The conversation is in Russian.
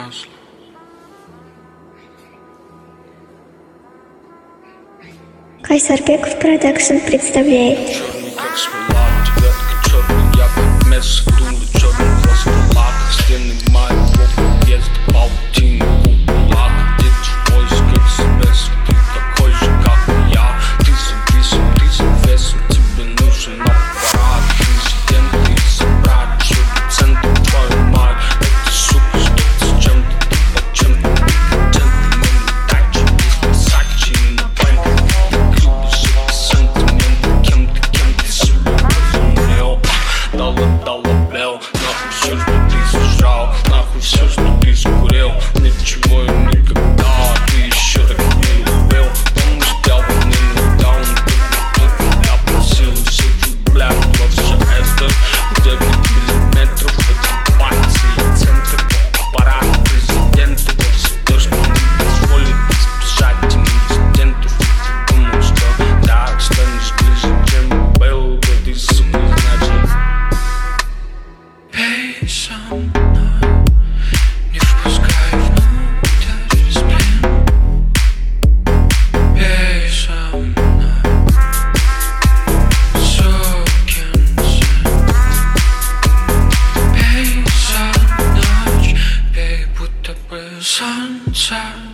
масло. Кайсарбеков Продакшн представляет. Черный как смола, девятка черный, я как мясо, думаю, черный глаз в лаках, стены моего подъезда, паутина, купола, дети в поисках себя, ты такой же, как и я, ты зависим, ты завесом, тебе нужен аппарат, президент, ты собрат, чтобы центр твою мать, это сука, что ты с чем-то, ты под чем-то, джентльмен, дачи, Версачи, на банке, любишь эти сантименты, кем ты себя возомнил, дала бел, нахуй все, что ты сожрал, нахуй все, что ты скурил, ничего и никогда, ты еще так не любил, потому что я бы не дал, я просил сижу, блядь, во все это, 9 миллиметров, это пальцы и центр, аппарат президента, все, что не позволит избежать инцидентов, ты думал, что так станешь ближе, чем был, ты сука, значит. Пей со мной, не впускай внутрь сплин. Пей со мной, сукин сын. Пей за ночь, пей, будто бы солнце.